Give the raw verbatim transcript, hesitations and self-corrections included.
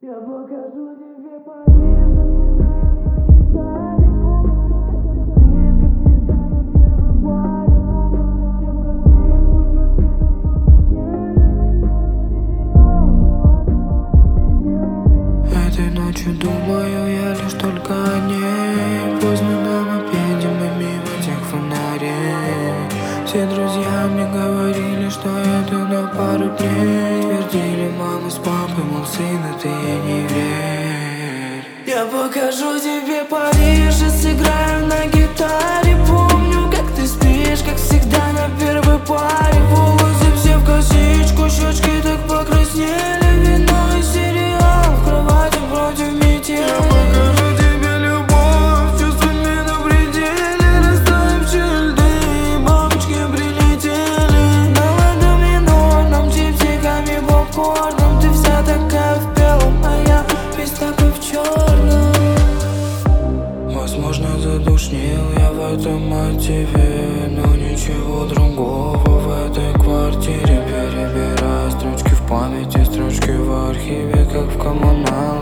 Я покажу тебе Париж, этой ночью думаю я лишь только о ней. Поздно дома едем мы мимо тех фонарей. Все друзья мне говорили, что это на пару дней. Твердили мама с папой, мол, сына, ты ей не верь. я покажу тебе Париж и сыграю на гитаре. Помню, как ты спишь, как всегда на первой паре. Волосы все в косичку, щечки так покраснели. Вино и сериал, в кровати против метели. Я покажу тебе любовь, чувствами на пределе. Растаявшие льды, бабочки прилетели. Давай домино, нам чипсиками, попкорном. Ты вся такая в белом, а я весь такой в черном. Возможно, задушнил я в этом мотиве, но ничего другого в этой квартире. Перебирая строчки в памяти, строчки в архиве, как в коммуналке.